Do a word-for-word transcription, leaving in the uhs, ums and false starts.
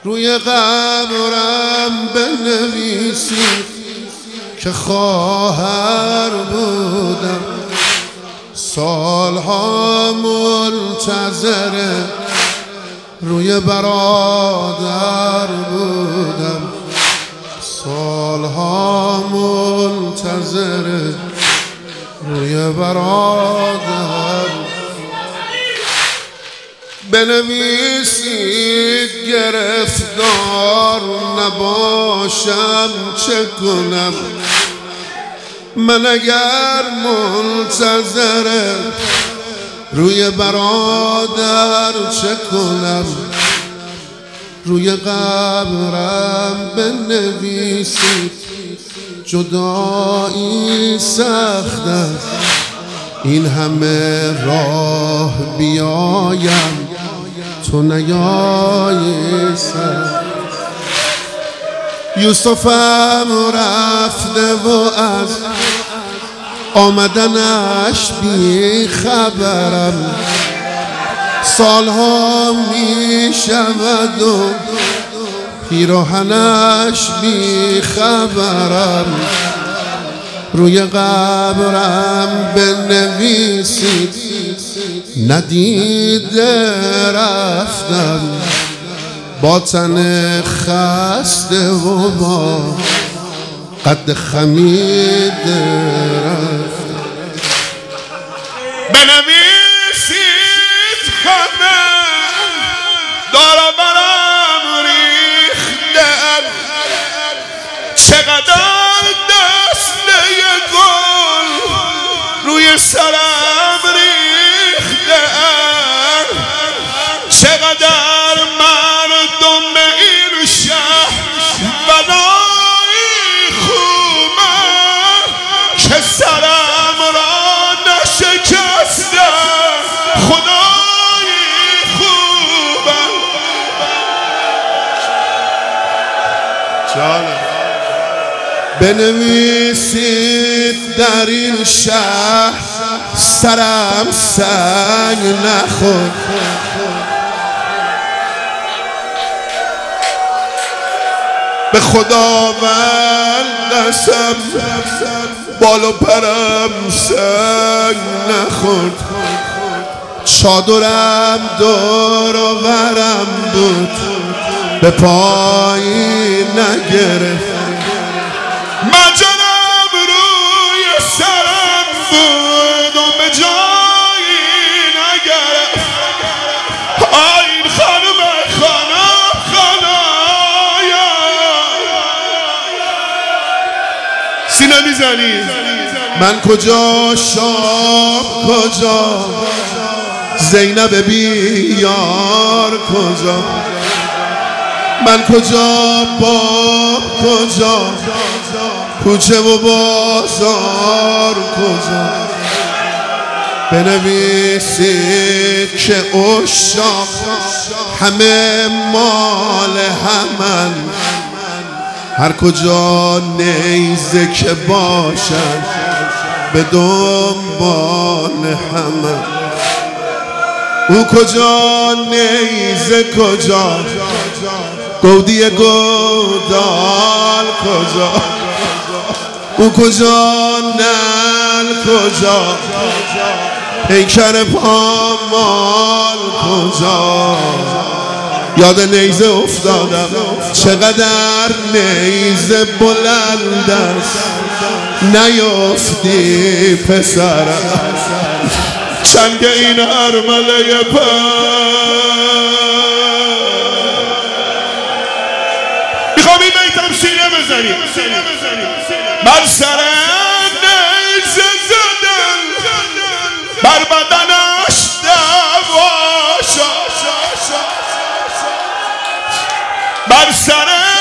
روی قبرم بنویسید که خواهر بودم، سالها منتظر روی برادر بودم، سالها منتظر روی برادر. بنویسید گرفتار نباشم چه کنم، من اگر منتظر روی برادر چه کنم. روی قبرم بنویسید جدایی سخت است، این همه راه بیایم تو نیایی سر. یوسفم رفته و از آمدنش بی خبرم، سالها می شود و پیراهنش بی خبرم. روی قبرم بنویسید ندیده رفتم، با تن خسته و با قد خمیده رفتم. بنویسید همه دارم برم ریختم، چقدر روی سرم ریختم، چقدر مردم این شهر بلایی خوبم که سرم را نشکستم، خدایی خوبم. جانم بنویسید در این شهر سرم سنگ نخورد، به خداوند قسم بال و پرم سنگ نخورد. چادرم دور و برم بود به پایین نگرفت، مجرم روی سرم بود و به جایی نگرفت. آین خانم خانم خانایا سینه میزنی من کجا شام کجا زینب بیار کجا، من کجا باب کجا کوچه و بازار کجا. بنویسید که عشاق همه مال همن، هر کجا نیزه که باشن به دنبال همن. او کجا نیزه کجا گودی گودال کجا، او کجا نل کجا پیکر پامال کجا. یاد نیزه افتادم چقدر نیزه بلند است، نیفتی پسرم چنگ این ارمله پر. میخوام این بیتم سینه بزنیم، بر سر نیزه زدن بر بدنش دوا شد، بر سر